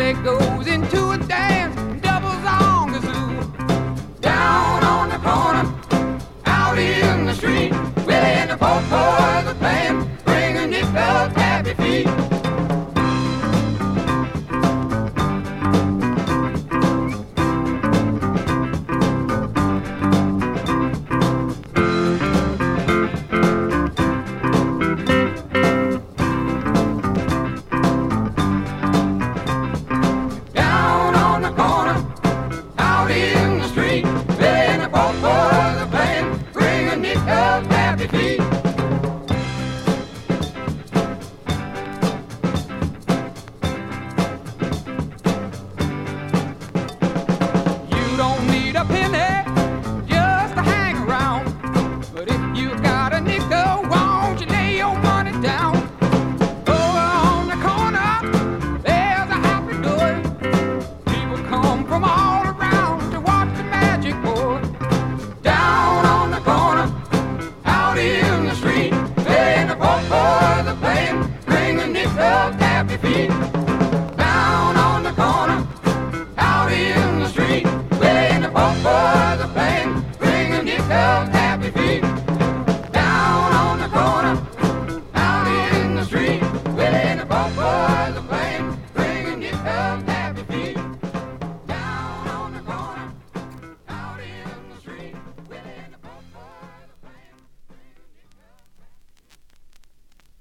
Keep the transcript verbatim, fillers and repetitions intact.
Willie goes into a dance, doubles on the zoo. Down on the corner, out in the street, Willie and the poor boys are playing, bringing nickel happy feet. Down on the corner, out in the street, Willie and the poor boys are playing, bringing nickel happy feet. Down on the corner, out in the street, Willie and the poor boys are playing, bringing nickel happy feet.